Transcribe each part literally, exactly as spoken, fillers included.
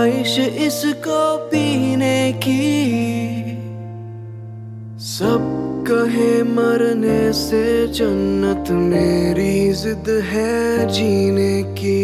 ख्वाहिश इसको पीने की। सब कहे मरने से जन्नत, मेरी जिद है जीने की।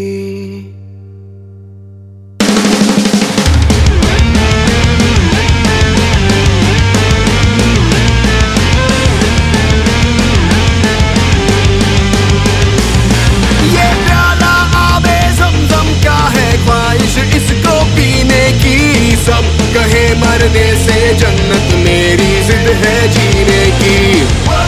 कहे मरने से जन्नत, मेरी जिद है जीने की।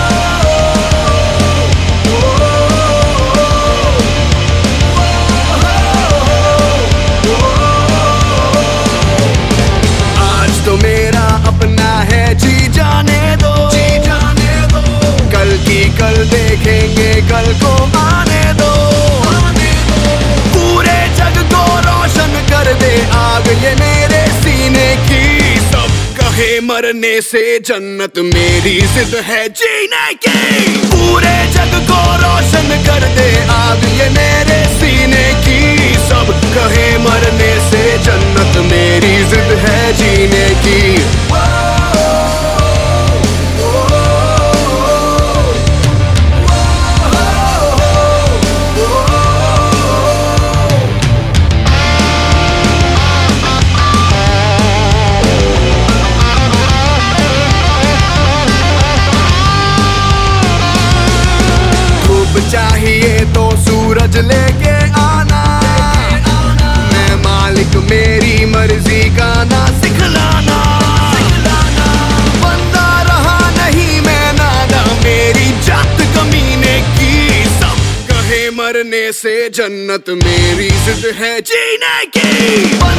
आज तो मेरा अपना है, जी जाने दो, जी जाने दो। कल की कल देखेंगे, कल को आने दो, आने दो। पूरे जग को रोशन कर दे आग ये मेरे सीने की। सब कहे मरने से जन्नत, मेरी जिद है जीने की। पूरे जग को रोशन कर दे आग ये मेरे सीने की। सब कहे मरने से जन्नत, मेरी जिद है जीने की। चाहिए तो सूरज लेके आना, मैं मालिक मेरी मर्जी का ना सिखलाना। बंदा रहा नहीं मैं नादा, मेरी जात कमीने की। सब कहे मरने से जन्नत, मेरी जिद है जीने की।